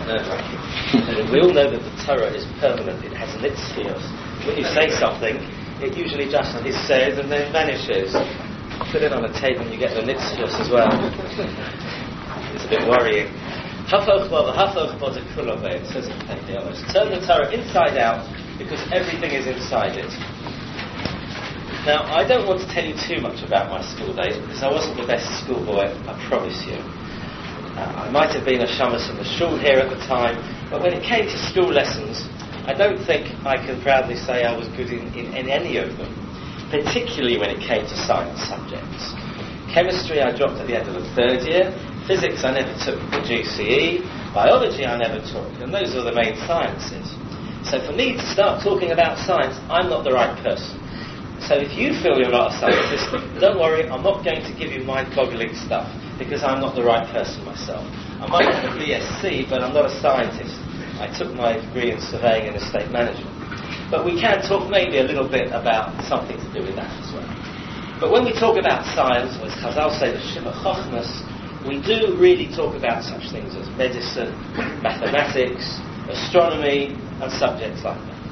nerve-wracking. We all know that the Torah is permanent. It has nitzchios. When you say something, it usually just says and then vanishes. Put it on a tape and you get the nitzchios as well. It's a bit worrying. It says in Pentecost. Turn the Torah inside out because everything is inside it. Now, I don't want to tell you too much about my school days because I wasn't the best schoolboy, I promise you. I might have been a shamus in the shul here at the time, but when it came to school lessons, I don't think I can proudly say I was good in any of them, particularly when it came to science subjects. Chemistry I dropped at the end of the third year. Physics I never took the GCE. Biology I never took, and those are the main sciences. So for me to start talking about science, I'm not the right person. So if you feel you're not a scientist, don't worry, I'm not going to give you mind-boggling stuff, because I'm not the right person myself. I might have a BSc, but I'm not a scientist. I took my degree in surveying and estate management. But we can talk maybe a little bit about something to do with that as well. But when we talk about science, or as Chazal say, the Shivah Chochmas, we do really talk about such things as medicine, mathematics, astronomy, and subjects like that.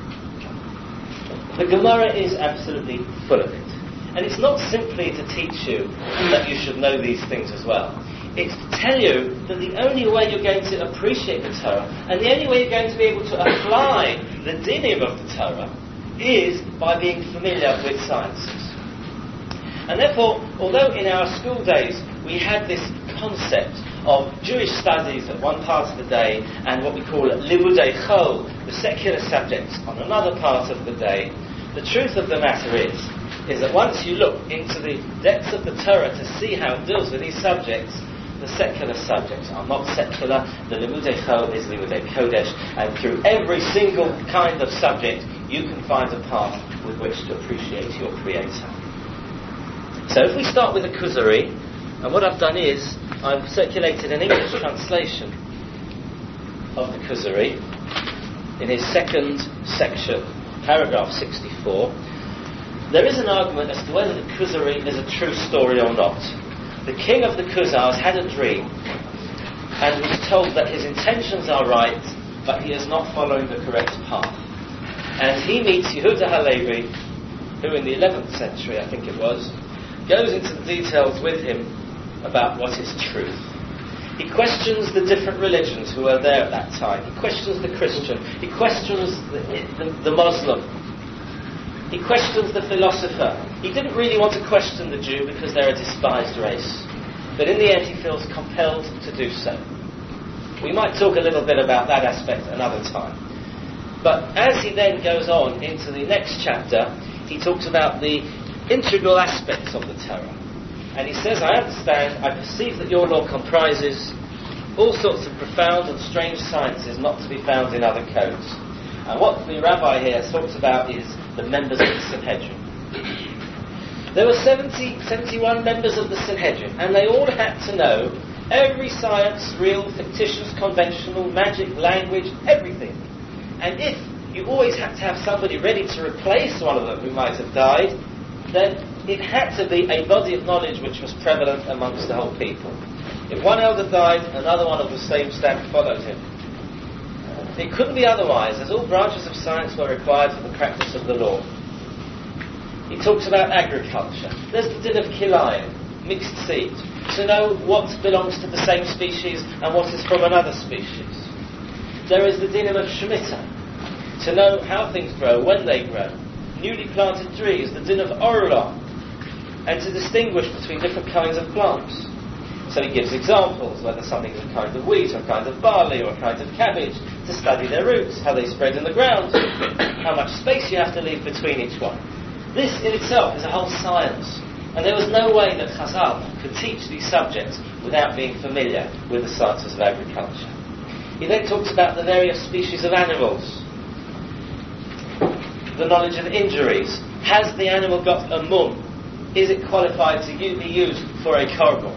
The Gemara is absolutely full of it. And it's not simply to teach you that you should know these things as well. It's to tell you that the only way you're going to appreciate the Torah, and the only way you're going to be able to apply the dinim of the Torah, is by being familiar with sciences. And therefore, although in our school days we had this concept of Jewish studies at one part of the day and what we call Limudei Chol, the secular subjects, on another part of the day, the truth of the matter is that once you look into the depths of the Torah to see how it deals with these subjects, the secular subjects are not secular. The Limudei Chol is Limudei Kodesh, and through every single kind of subject you can find a path with which to appreciate your Creator. So if we start with the Kuzari, and what I've done is I've circulated an English translation of the Kuzari in his second section, paragraph 64. There is an argument as to whether the Kuzari is a true story or not. The king of the Khuzars had a dream and was told that his intentions are right, but he is not following the correct path. And he meets Yehuda Halevi, who in the 11th century, I think it was, goes into the details with him about what is truth. He questions the different religions who were there at that time. He questions the Christian. He questions the Muslim. He questions the philosopher. He didn't really want to question the Jew because they're a despised race. But in the end he feels compelled to do so. We might talk a little bit about that aspect another time. But as he then goes on into the next chapter, he talks about the integral aspects of the Torah. And he says, I understand, I perceive that your law comprises all sorts of profound and strange sciences not to be found in other codes. And what the rabbi here talks about is the members of the Sanhedrin. There were 71 members of the Sanhedrin, and they all had to know every science, real, fictitious, conventional, magic, language, everything. And if you always had to have somebody ready to replace one of them who might have died, then it had to be a body of knowledge which was prevalent amongst the whole people. If one elder died, another one of the same stamp followed him. It couldn't be otherwise, as all branches of science were required for the practice of the law. He talks about agriculture. There's the din of kilayim, mixed seed, to know what belongs to the same species and what is from another species. There is the din of shemitah, to know how things grow, when they grow. Newly planted trees, the din of orla, and to distinguish between different kinds of plants. So he gives examples, whether something is a kind of wheat, or a kind of barley, or a kind of cabbage, to study their roots, how they spread in the ground, how much space you have to leave between each one. This in itself is a whole science, and there was no way that Chazal could teach these subjects without being familiar with the sciences of agriculture. He then talks about the various species of animals, the knowledge of injuries. Has the animal got a mum? Is it qualified to be used for a korban?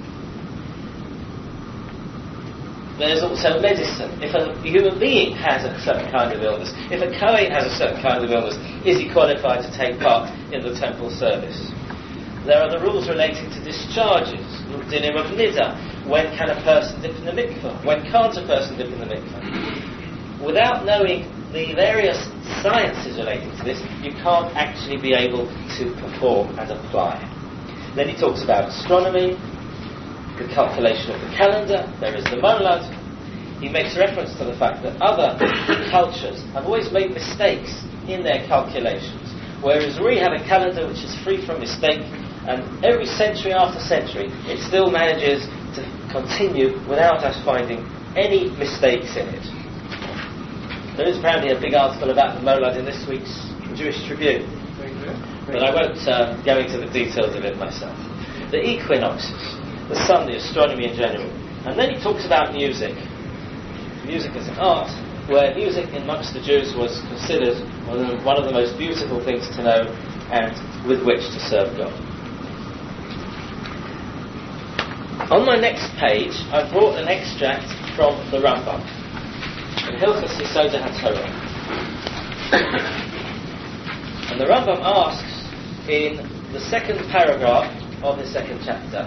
There's also medicine. If a human being has a certain kind of illness, if a Kohen has a certain kind of illness, is he qualified to take part in the temple service? There are the rules relating to discharges, dinim of nida. when can a person dip in the mikveh? When can't a person dip in the mikveh? Without knowing the various sciences relating to this, you can't actually be able to perform and apply. Then he talks about astronomy, the calculation of the calendar, there is the molad. He makes reference to the fact that other cultures have always made mistakes in their calculations, whereas we have a calendar which is free from mistake, and every century after century it still manages to continue without us finding any mistakes in it. There is apparently a big article about the molad in this week's Jewish Tribune, but I won't go into the details of it myself. The equinoxes, the sun, the astronomy in general. And then he talks about music. Music as an art, where music amongst the Jews was considered one of the most beautiful things to know and with which to serve God. On my next page, I've brought an extract from the Rambam in Hilchos Yesodei HaTorah. And the Rambam asks in the second paragraph of the second chapter,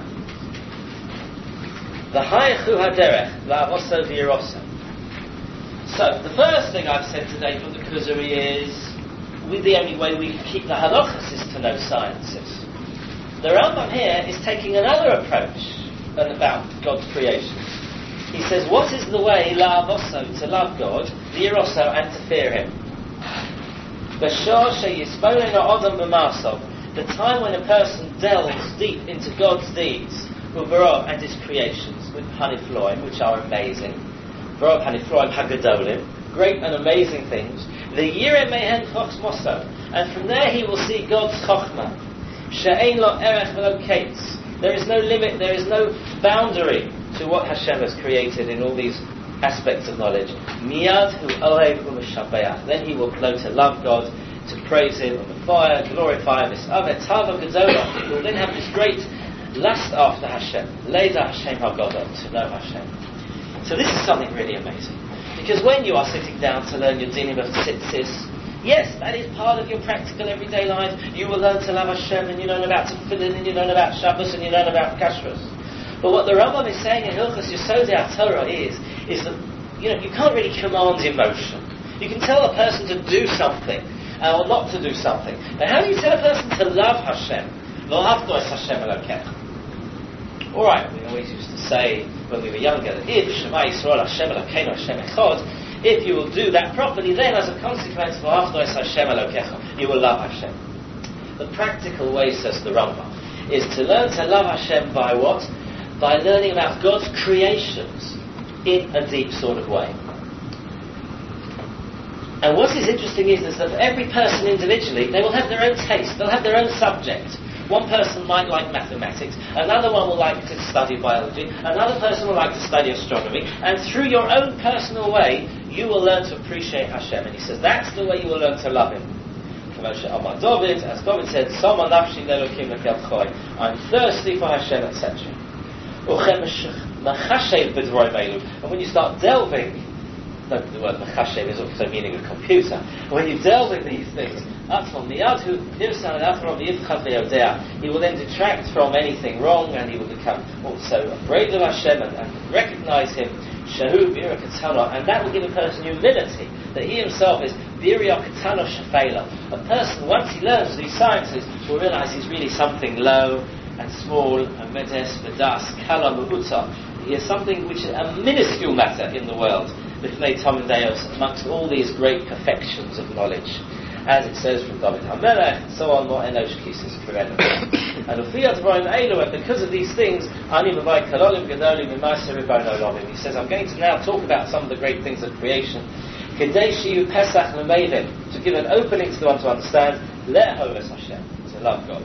V'hayechu haderech la'avoso v'yiroso. So, the first thing I've said today from the Kuzari is, the only way we can keep the halachas is to know sciences. The Rambam here is taking another approach about God's creations. He says, what is the way la'avoso, to love God, v'yiroso, and to fear Him? B'shor she'yisboleno odom b'maso, the time when a person delves deep into God's deeds, and His creations, with Hanifloim, which are amazing. V'rov Hanifloim Hagadolim, great and amazing things. The Yireh Mehen Chochmoso, and from there he will see God's Chochmah. She'ein lo erech v'lo kates. There is no limit, there is no boundary to what Hashem has created in all these aspects of knowledge. Miyad hu ohev u'mishabeach. Then he will know to love God, to praise Him, fire, glorify Him. Tava Gedolah. He will then have this great lust after Hashem, Leda Hashem HaGodol, to know Hashem. So this is something really amazing, because when you are sitting down to learn your dinim of tzitzis, yes, that is part of your practical everyday life. You will learn to love Hashem, and you learn about tefillin, and you learn about Shabbos, and you learn about kashrus. But what the Rambam is saying in Hilchos Yesodei HaTorah is that you can't really command emotion. You can tell a person to do something or not to do something. But how do you tell a person to love Hashem? Lo havto es Hashem Elokecha. Alright, we always used to say when we were younger that if Shema Yisrael Hashem Elokeinu Hashem Echad, if you will do that properly, then as a consequence for Avdo es Hashem Elokecha, you will love Hashem. The practical way, says the Rambam, is to learn to love Hashem by what? By learning about God's creations in a deep sort of way. And what is interesting is that for every person individually, they will have their own taste, they'll have their own subject. One person might like mathematics, another one will like to study biology, another person will like to study astronomy, and through your own personal way, you will learn to appreciate Hashem. And he says that's the way you will learn to love Him. As David said, I'm thirsty for Hashem, etc. And when you start delving, the word machashev is also meaning a computer. When you delve in these things, he will then detract from anything wrong, and he will become also afraid of Hashem and recognize Him, and that will give a person humility, that he himself is a person, once he learns these sciences, will realize he's really something low and small, and medes v'das kala mu'uta. He is something which is a minuscule matter in the world, amongst all these great perfections of knowledge, as it says from David HaMelech, and so on. And because of these things, he says, I'm going to now talk about some of the great things of creation, to give an opening to the one to understand, to love God.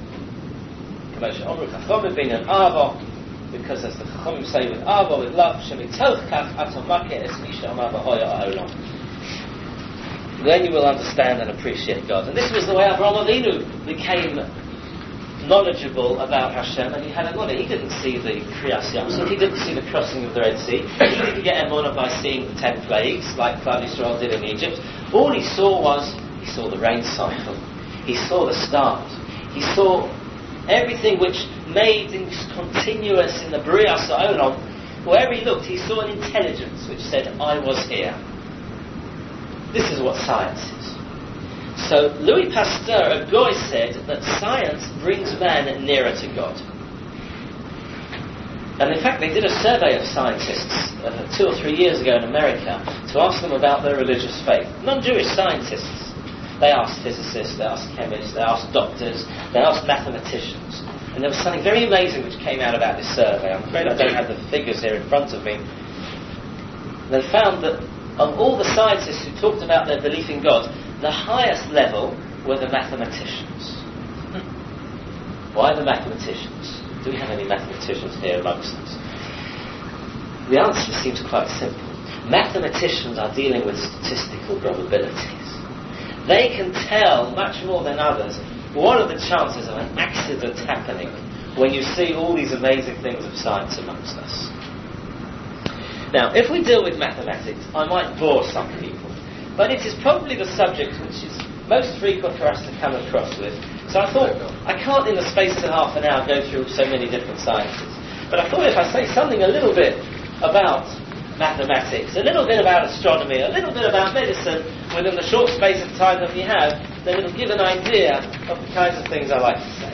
Because as the Chachamim say, with Ava, with love, then you will understand and appreciate God. And this was the way Avraham Avinu became knowledgeable about Hashem, and he had emunah. He didn't see the Kriyas Yamsuf, he didn't see the crossing of the Red Sea, he didn't get emunah by seeing the 10 plagues like Klal Yisrael did in Egypt. All he saw the rain cycle, he saw the stars, he saw everything which made things continuous in the Brias Olam. Wherever he looked, he saw an intelligence which said, I was here. This is what science is. So Louis Pasteur, a guy, said that science brings man nearer to God. And in fact, they did a survey of scientists 2 or 3 years ago in America to ask them about their religious faith. Non-Jewish scientists. They asked physicists, they asked chemists, they asked doctors, they asked mathematicians. And there was something very amazing which came out about this survey. I'm afraid I don't have the figures here in front of me. They found that of all the scientists who talked about their belief in God, the highest level were the mathematicians. Why the mathematicians? Do we have any mathematicians here amongst us? The answer seems quite simple. Mathematicians are dealing with statistical probabilities. They can tell much more than others what are the chances of an accident happening when you see all these amazing things of science amongst us. Now, if we deal with mathematics, I might bore some people, but it is probably the subject which is most frequent for us to come across with. So I thought, I can't in the space of half an hour go through so many different sciences, but I thought if I say something a little bit about mathematics, a little bit about astronomy, a little bit about medicine, within the short space of time that we have, then it'll give an idea of the kinds of things I like to say.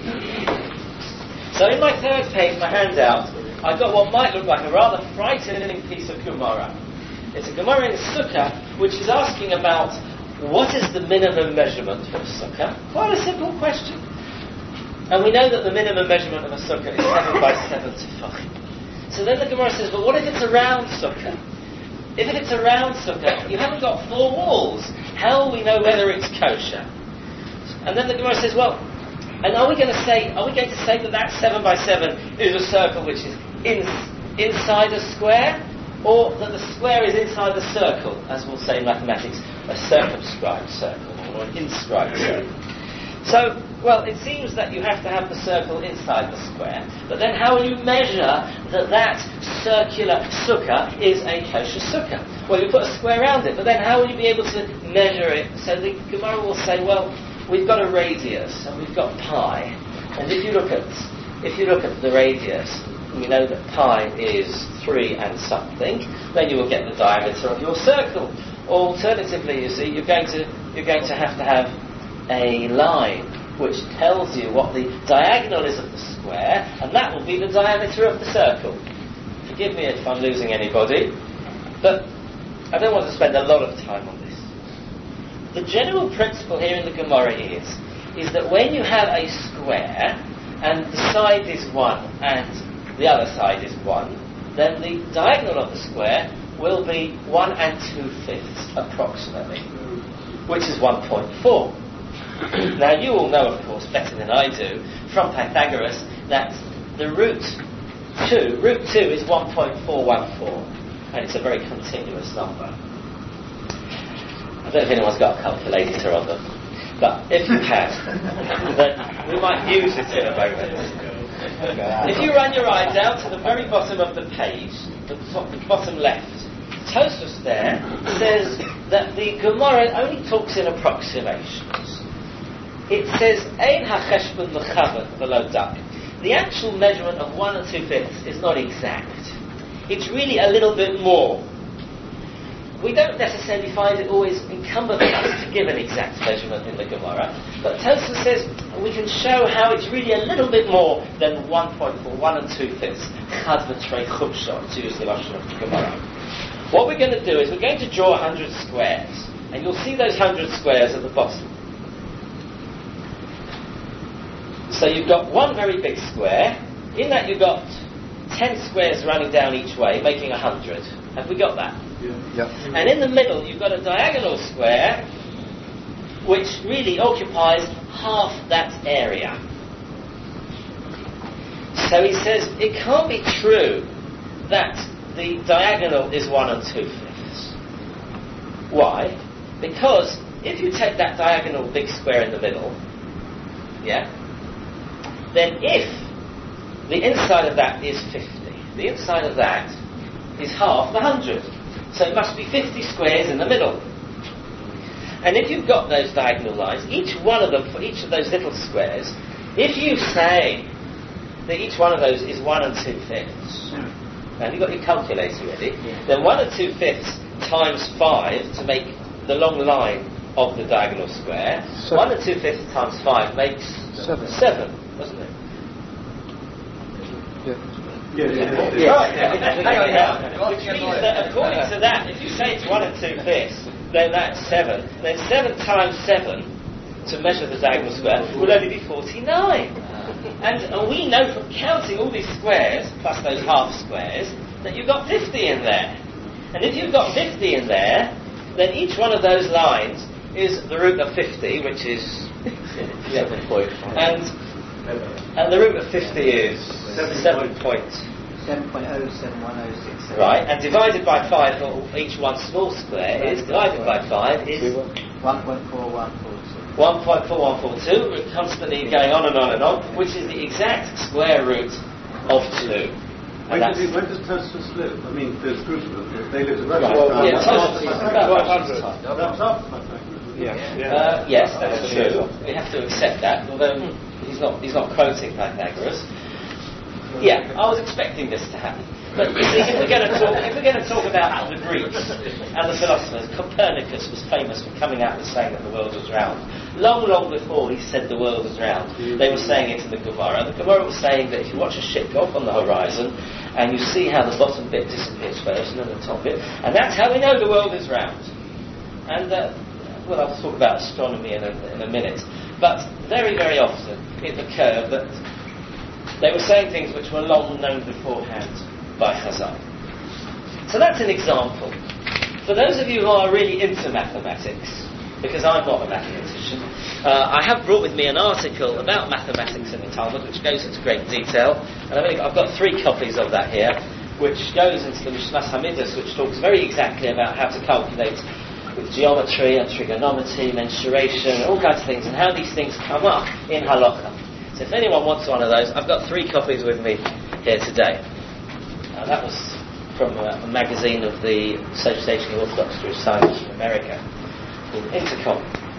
So in my third page, my handout, I've got what might look like a rather frightening piece of Gemara. It's a Gemara in Sukkah, which is asking about what is the minimum measurement for a Sukkah? Quite a simple question. And we know that the minimum measurement of a Sukkah is 7 by 7 tefachim. So then the Gemara says, well, what if it's a round Sukkah? If it's a round Sukkah, you haven't got 4 walls. How will we know whether it's kosher? And then the Gemara says, well, and are we going to say that 7 by 7 is a circle which is inside a square, or that the square is inside the circle, as we'll say in mathematics, a circumscribed circle, or an inscribed circle? So, well, it seems that you have to have the circle inside the square, but then how will you measure that circular sukkah is a kosher sukkah? Well, you put a square around it, but then how will you be able to measure it? So the Gemara will say, well, we've got a radius, and we've got pi, and if you look at the radius, we know that pi is 3 and something, then you will get the diameter of your circle. Alternatively, you see, you're going to have a line which tells you what the diagonal is of the square, and that will be the diameter of the circle. Forgive me if I'm losing anybody, but I don't want to spend a lot of time on this. The general principle here in the Gemara is that when you have a square, and the side is 1 and the other side is 1, then the diagonal of the square will be 1 2/5 approximately, which is 1.4. Now you all know, of course, better than I do, from Pythagoras, that the root 2 is 1.414, and it's a very continuous number. I don't know if anyone's got a calculator on them, but if you have, then we might use it in a moment. If you run your eye down to the very bottom of the page, the bottom left, Tosfos there says that the Gemara only talks in approximations. It says, Ein hacheshbon l'chaven v'lo dak. The actual measurement of 1 2/5 is not exact. It's really a little bit more. We don't necessarily find it always incumbent on us to give an exact measurement in the Gemara, but Tosfos says we can show how it's really a little bit more than 1.4, 1 2/5. Chad v'trei chupsha, to use the Lashon of the Gemara. What we're going to do is we're going to draw 100 squares, and you'll see those 100 squares at the bottom. So you've got one very big square. In that you've got 10 squares running down each way, making 100. Have we got that? Yeah. And in the middle you've got a diagonal square which really occupies half that area. So he says it can't be true that the diagonal is 1 2/5. Why? Because if you take that diagonal big square in the middle, then if the inside of that is 50, the inside of that is half the 100. So it must be 50 squares in the middle. And if you've got those diagonal lines, each one of them, for each of those little squares, if you say that each one of those is 1 2/5. Now, have you got your calculator ready? Yeah. Then 1 2/5 times 5 to make the long line of the diagonal square. 1 2/5 times 5 makes 7, doesn't it? Yeah. Right. Which means that according to that, if you say it's 1 2/5, then that's 7. Then 7 times 7 to measure the diagonal square will only be 49. And we know from counting all these squares, plus those half squares, that you've got 50 in there. And if you've got 50 in there, then each one of those lines is the root of 50, which is 7.5. And the root of 50 is 7.071067. Right, and divided by 5 for each one small square is, divided by 5 is 1.4142. 1.4142, we're constantly going on and on and on, which is the exact square root of 2. When does Tosfos live? I mean, there's groups of them. They live at Tosfos is about 500. Yes, that's true. We have to accept that, although he's not quoting Pythagoras. Yeah, I was expecting this to happen. But you see, if we're going to talk about the Greeks and the philosophers, Copernicus was famous for coming out and saying that the world was round. Long, long before he said the world was round, they were saying it in the Gemara. And the Gemara was saying that if you watch a ship go off on the horizon, and you see how the bottom bit disappears first and then the top bit, and that's how we know the world is round. And I'll talk about astronomy in a minute. But very, very often it occurred that they were saying things which were long known beforehand by Chazal. So that's an example. For those of you who are really into mathematics, because I'm not a mathematician, I have brought with me an article about mathematics in the Talmud, which goes into great detail, and I've got 3 copies of that here, which goes into the Mishnas Hamidus, which talks very exactly about how to calculate with geometry and trigonometry, mensuration, all kinds of things, and how these things come up in Halakha. So if anyone wants one of those, I've got 3 copies with me here today. That was from a magazine of the Association of Orthodox Jewish Science in America, called Intercom.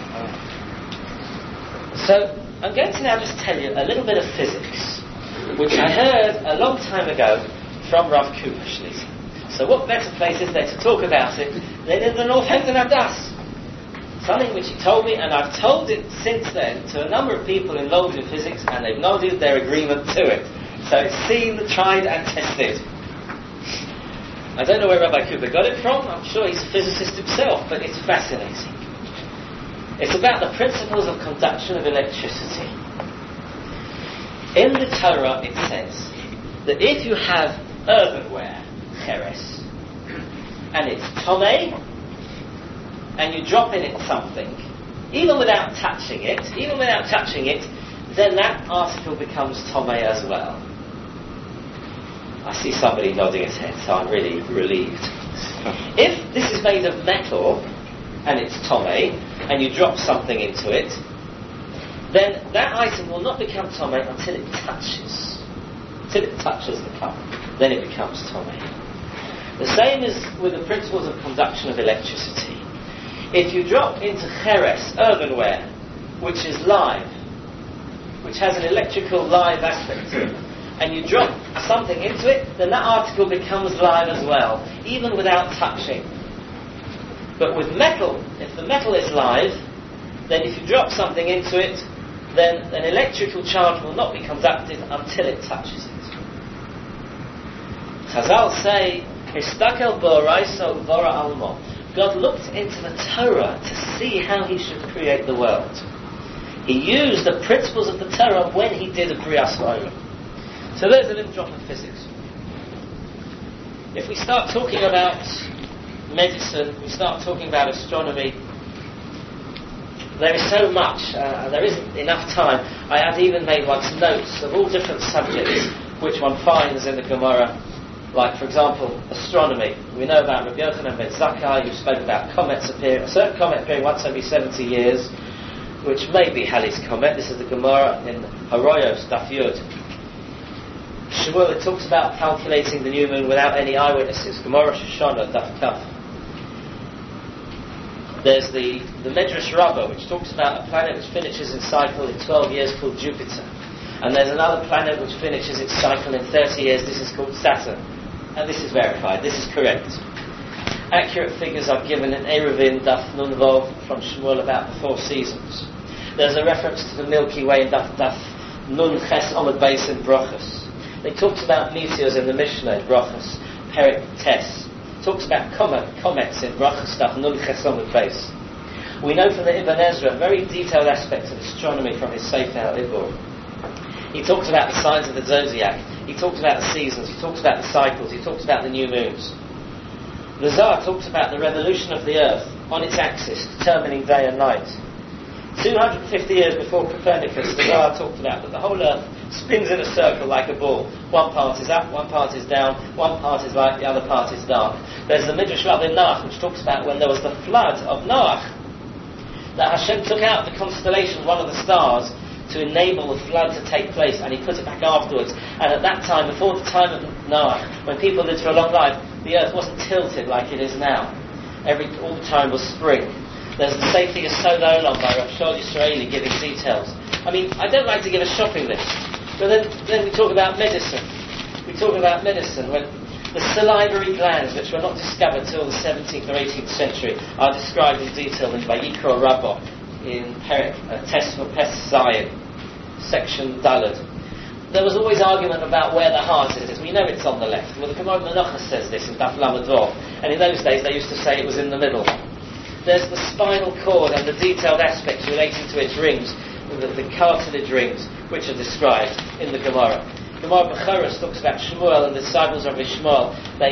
So I'm going to now just tell you a little bit of physics, which I heard a long time ago from Rav Kupershli. So what better place is there to talk about it than in the Northampton Hadass? Something which he told me, and I've told it since then to a number of people involved in physics, and they've nodded their agreement to it. So it's seen, tried, and tested. I don't know where Rabbi Cooper got it from. I'm sure he's a physicist himself, but it's fascinating. It's about the principles of conduction of electricity. In the Torah it says that if you have earthenware, cheres, and it's tomei, and you drop in it something, even without touching it, then that article becomes tomei as well. I see somebody nodding his head, so I'm really relieved. If this is made of metal, and it's tomei, and you drop something into it, then that item will not become tomei until it touches the cup. Then it becomes tomei. The same is with the principles of conduction of electricity. If you drop into cheres, earthenware, which is live, which has an electrical live aspect to it, and you drop something into it, then that article becomes live as well, even without touching. But with metal, if the metal is live, then if you drop something into it, then an electrical charge will not be conducted until it touches it. Chazal say, Histakel bo'oraiso vora almo. God looked into the Torah to see how he should create the world. He used the principles of the Torah when he did a Brias Ha'olam. So there's a little drop of physics. If we start talking about medicine, we start talking about astronomy, there is so much, there isn't enough time. I have even made once notes of all different subjects which one finds in the Gemara. Like, for example, astronomy. We know about Rabbi Yochanan ben Zakkai, who spoke about comets appearing, a certain comet appearing once every 70 years, which may be Halley's comet. This is the Gemara in Haroyos, Daf Yud. Shmuel, it talks about calculating the new moon without any eyewitnesses. Gemara Shoshana, Daf Kaf. There's the Medrash Rabbah, which talks about a planet which finishes its cycle in 12 years called Jupiter. And there's another planet which finishes its cycle in 30 years. This is called Saturn. And this is verified. This is correct. Accurate figures are given in Eruvin, Daf Nun Vov from Shmuel about the 4 seasons. There's a reference to the Milky Way in Daf Nun Ches Omid Beis in Brochus. They talked about meteors in the Mishnah in Brochus, Perik Tes. Talks about comets in Brochus, Daf Nun Ches Omid Beis. We know from the Ibn Ezra very detailed aspects of astronomy from his Sefer Al-Ibur. He talks about the signs of the zodiac, he talks about the seasons, he talks about the cycles, he talks about the new moons. The Zohar talks about the revolution of the earth on its axis, determining day and night. 250 years before Copernicus, the Zohar talked about that the whole earth spins in a circle like a ball. One part is up, one part is down, one part is light, the other part is dark. There's the Midrash Rabbi Noach, which talks about when there was the flood of Noach, that Hashem took out the constellation, one of the stars, to enable the flood to take place, and he put it back afterwards. And at that time, before the time of Noah, when people lived for a long life, the earth wasn't tilted like it is now. All the time was spring. There's the Sefer Yesod Olam by Rav Shaul Yisraeli giving details. I mean, I don't like to give a shopping list, but then we talk about medicine. We talk about medicine when the salivary glands, which were not discovered till the 17th or 18th century, are described in detail in Vayikra Rabbah, in Perik, Tesla Pes Zion, section Dalad. There was always argument about where the heart is. We know it's on the left. Well, the Gemara Menachos says this in Daf Lamed Vav, and in those days they used to say it was in the middle. There's the spinal cord and the detailed aspects relating to its rings, the cartilage rings, which are described in the Gemara. Gemara Bechoros talks about Shmuel and the disciples of Shmuel.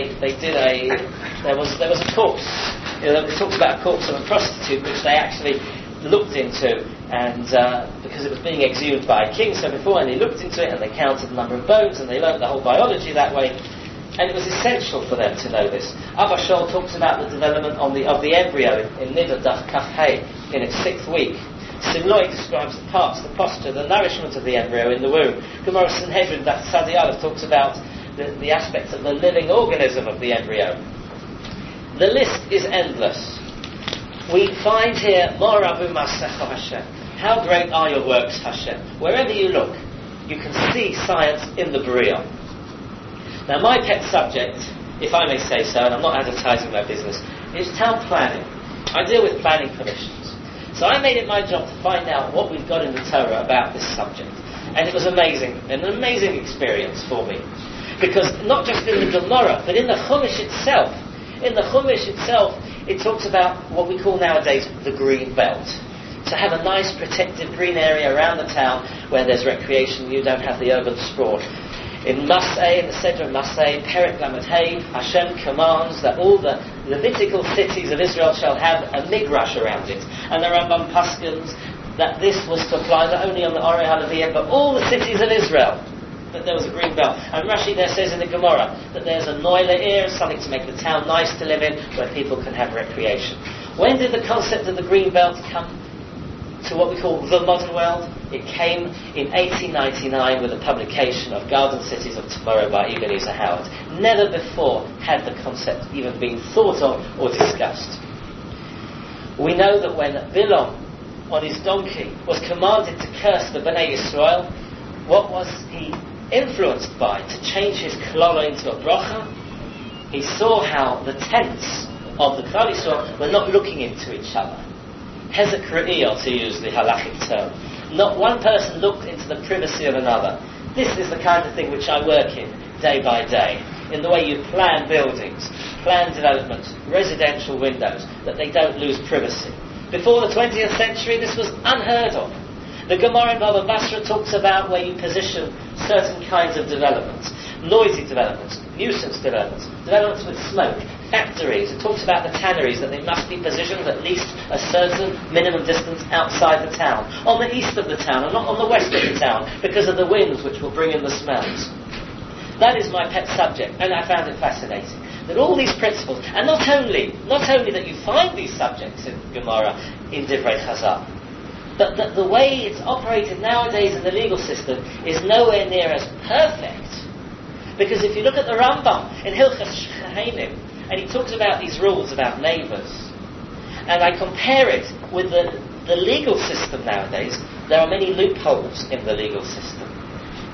There was a corpse. It talks about a corpse of a prostitute, which they actually looked into, and because it was being exhumed by a king, so beforehand they looked into it and they counted the number of bones and they learnt the whole biology that way, and it was essential for them to know this. Abba Shaul talks about the development of the embryo in Niddah Daf Kaf Hey in its 6th week. Simloi describes the parts, the posture, the nourishment of the embryo in the womb. Gemara Sanhedrin Daf Tzadi Aleph talks about the aspects of the living organism of the embryo. The list is endless. We find here, Moravu Masecha Hashem. How great are your works, Hashem? Wherever you look, you can see science in the Bria. Now, my pet subject, if I may say so, and I'm not advertising my business, is town planning. I deal with planning commissions. So I made it my job to find out what we've got in the Torah about this subject. And it was amazing, an amazing experience for me. Because not just in the Gemara, but in the Chumash itself. In the Chumash itself, it talks about what we call nowadays the green belt. To have a nice protected green area around the town where there's recreation, you don't have the urban sprawl. In Mas'eh, in the center of Mas'eh, Perik Lamed Hey, Hashem commands that all the Levitical cities of Israel shall have a migrash around it. And the Rambam paskins that this was to apply not only on the Orei HaLeviah, but all the cities of Israel, that there was a green belt. And Rashi there says in the Gemara that there's a noile ear, something to make the town nice to live in, where people can have recreation. When did the concept of the green belt come to what we call the modern world? It came in 1899 with the publication of Garden Cities of Tomorrow by Ebenezer Howard. Never before had the concept even been thought of or discussed. We know that when Bilam on his donkey was commanded to curse the Bnei Yisrael, what was he influenced by to change his klala into a bracha? He saw how the tents of the Klal Yisrael were not looking into each other. Hezek Re'iyah, to use the halachic term. Not one person looked into the privacy of another. This is the kind of thing which I work in day by day, in the way you plan buildings, plan developments, residential windows, that they don't lose privacy. Before the 20th century, this was unheard of. The Gemara in Baba Basra talks about where you position certain kinds of developments, noisy developments, nuisance developments, developments with smoke, factories. It talks about the tanneries, that they must be positioned at least a certain minimum distance outside the town, on the east of the town and not on the west of the town, because of the winds which will bring in the smells. That is my pet subject, and I found it fascinating. That all these principles, and not only that you find these subjects in Gemara, in Divrei Chazal, but that the way it's operated nowadays in the legal system is nowhere near as perfect. Because if you look at the Rambam in Hilchas Shechenim, and he talks about these rules about neighbours, and I compare it with the legal system nowadays, there are many loopholes in the legal system.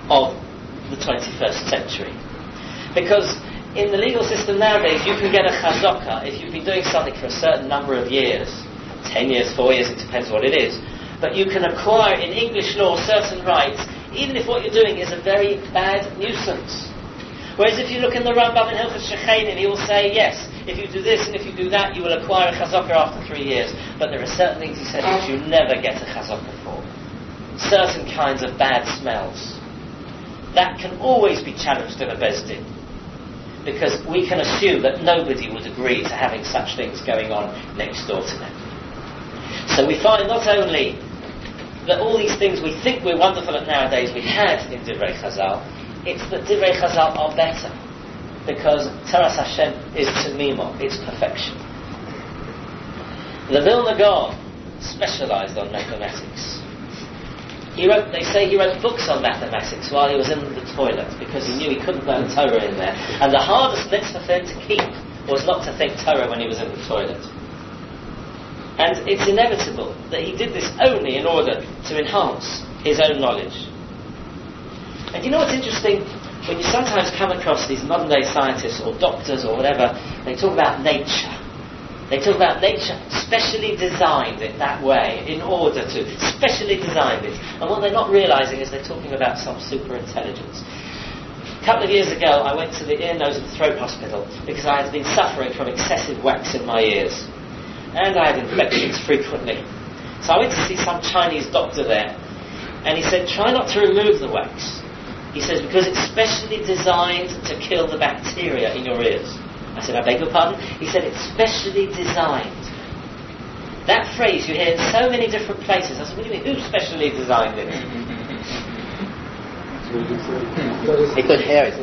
of the 21st century. Because in the legal system nowadays, you can get a chazaka if you've been doing something for a certain number of years, 10 years, 4 years, it depends what it is. But you can acquire in English law certain rights, even if what you're doing is a very bad nuisance. Whereas if you look in the Rambam in Hilchos Shechenim, he will say, yes, if you do this and if you do that, you will acquire a chazaka after 3 years. But there are certain things, he said, which you never get a chazaka for. Certain kinds of bad smells. That can always be challenged in a Beis Din. Because we can assume that nobody would agree to having such things going on next door to them. So we find not only that all these things we think we're wonderful at nowadays we had in Divrei Chazal, it's that Divrei Chazal are better. Because Taras Hashem is Tumimo, it's perfection. The Vilna Gaon specialised on mathematics. They say he wrote books on mathematics while he was in the toilet because he knew he couldn't learn Torah in there. And the hardest mitzvah for him to keep was not to think Torah when he was in the toilet. And it's inevitable that he did this only in order to enhance his own knowledge. And you know what's interesting? When you sometimes come across these modern day scientists or doctors or whatever, they talk about nature. They talk about nature specially designed it that way in order to specially designed it. And what they're not realising is they're talking about some super intelligence. A couple of years ago I went to the ear, nose and throat hospital because I had been suffering from excessive wax in my ears. And I had infections frequently. So I went to see some Chinese doctor there. And he said, try not to remove the wax. He says, because it's specially designed to kill the bacteria in your ears. I said, I beg your pardon? He said, it's specially designed. That phrase you hear in so many different places. I said, what do you mean? Who specially designed it? He could hear it.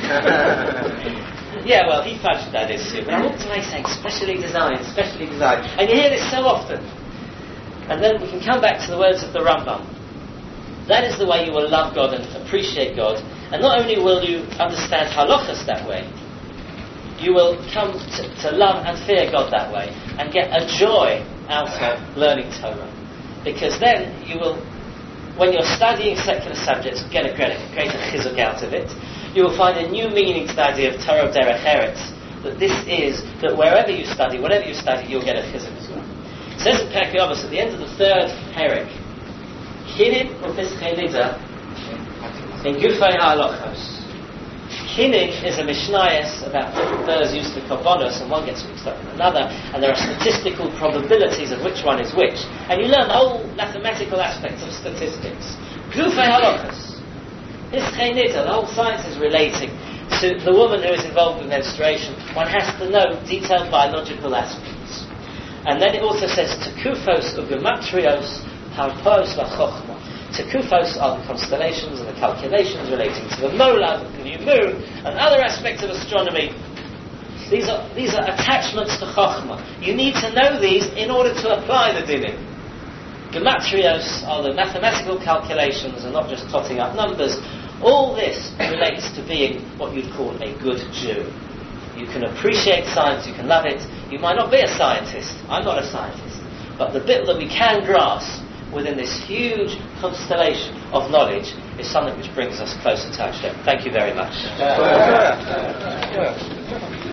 Yeah, well, he fudged that issue. But I walked away saying, specially designed, specially designed. And you hear this so often. And then we can come back to the words of the Rambam. That is the way you will love God and appreciate God. And not only will you understand halachas that way, you will come to love and fear God that way and get a joy out of learning Torah. Because then you will, when you're studying secular subjects, get a greater chizuk out of it. You will find a new meaning to the idea of Torah derech eretz. That this is, that wherever you study, whatever you study, you'll get a chizuk as well. It says in Perkei Avos at the end of the third perek, Kinig u'pischei nida in Gufei ha'alochos. Kinig is a mishnayos about different verbs used for kabbalos, and one gets mixed up in another, and there are statistical probabilities of which one is which. And you learn the whole mathematical aspects of statistics. Gufei ha'alochos. Pischei nida, the whole science is relating to the woman who is involved with menstruation. One has to know detailed biological aspects. And then it also says, Tekufos u'gematrios harpos v'chochma. Tekufos are the constellations and the calculations relating to the molad, the new moon, and other aspects of astronomy. These are attachments to chochma. You need to know these in order to apply the dinim. Gematrios are the mathematical calculations and not just totting up numbers. All this relates to being what you'd call a good Jew. You can appreciate science, you can love it. You might not be a scientist. I'm not a scientist. But the bit that we can grasp within this huge constellation of knowledge is something which brings us closer to Hashem. Thank you very much.